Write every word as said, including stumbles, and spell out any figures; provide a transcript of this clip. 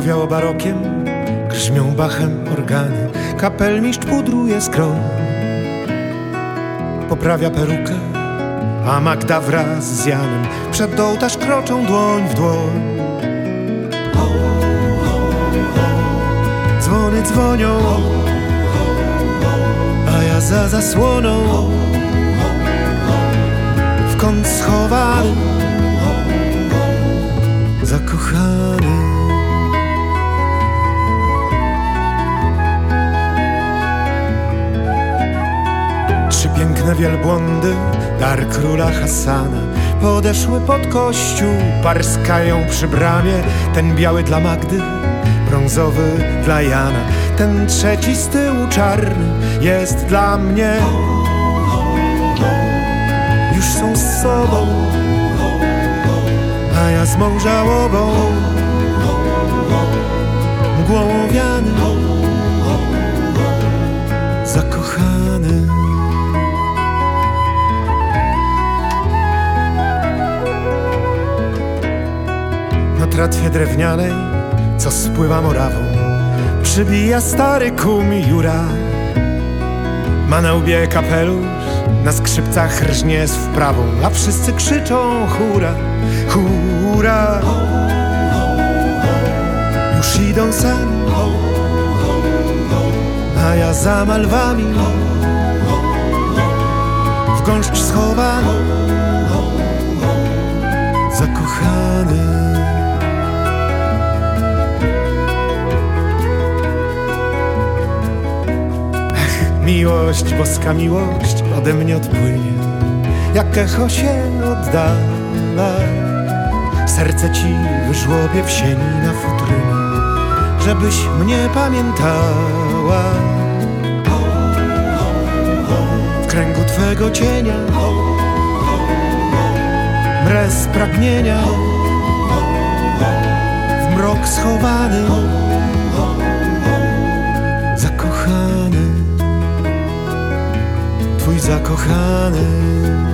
Powiało barokiem, grzmią bachem organy. Kapelmistrz pudruje skroń, poprawia perukę, a Magda wraz z Janem przed ołtarz kroczą dłoń w dłoń. Dzwony dzwonią, a ja za zasłoną w kąt schowany, zakochany. Trzy piękne wielbłądy, dar króla Hassana, podeszły pod kościół, parskają przy bramie. Ten biały dla Magdy, brązowy dla Jana, ten trzeci z tyłu czarny jest dla mnie. Już są z sobą, a ja z mą żałobą, mgłą owiany, zakochany. Na tratwie drewnianej, co spływa Morawą, przybija stary kum Jura. Ma na łbie kapelusz, na skrzypcach rżnie z wprawą, a wszyscy krzyczą hura, hura. Już idą sami, a ja za malwami w gąszcz schowany, zakochany. Miłość, boska miłość ode mnie odpłynie, jak echo się oddala. Serce ci wyżłobię w sieni na futrynie, żebyś mnie pamiętała. W kręgu twego cienia mrę z pragnienia, w mrok schowany, zakochany, twój zakochany.